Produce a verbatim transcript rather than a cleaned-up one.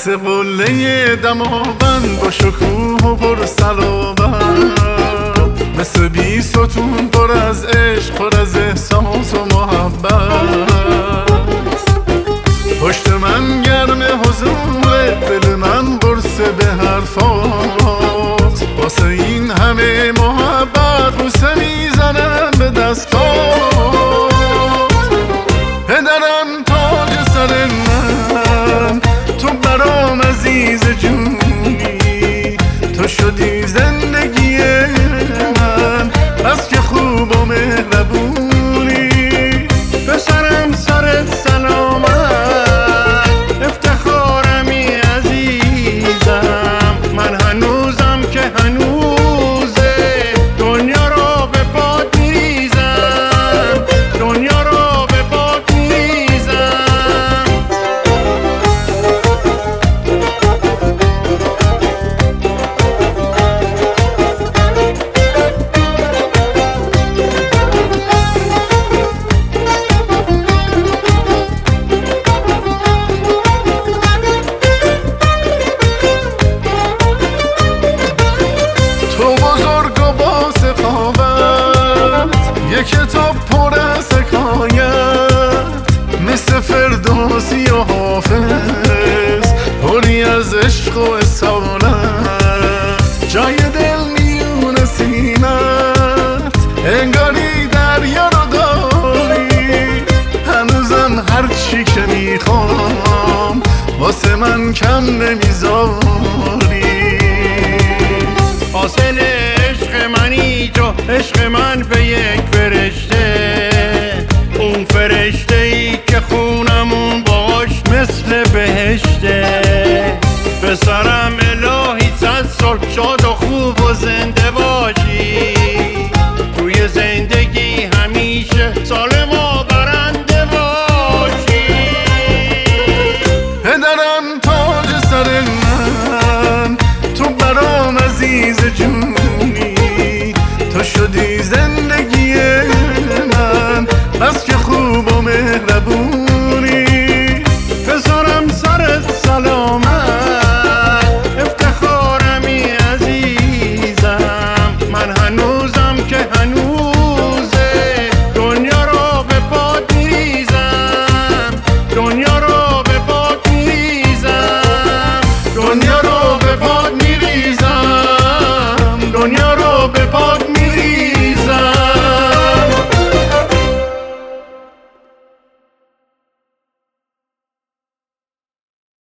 مثل قله دماوند با شکوه و پر صلابت، مثل بی ستون پر از عشق، پر از احساس و محبت. پشت من گرم حضور، دل من قرصه به حرفات، واسه این همه محبت بوسه میزنم به دستات. پدرم تاج سر من، تو برام عزیز جونی، تو شدی زندگی من، بس که خوب و مهربونی. پسرم سرت سلامت، افتخارمی عزیزم، من هنوزم که هنوزه دنیا رو به باد میریزم، دنیا رو به باد میریزم. یک کتاب پر از حکایت، مثل فردوسی و حافظ، پری از عشق و اصالت. جای دل میون سینت، انگاری دریا رو داری، هنوزم هر چی که میخوام واسه من کم نمیذاری. حاصل عشق منی تو، عشق من به یک فرشته، اون فرشته ای که خونمون باش مثل بهشته. پسرم الهی صد سال شاد و خوب و زنده باشی، توی زندگی همیشه سالم و برنده باشی. پدرم تاج سر من، تو برام عزیز جونی، تو شدی زندگی من، بس که خوب و مهربونی. پسرم سرت سلامت، افتخارمی عزیزم، من هنوزم که هنوز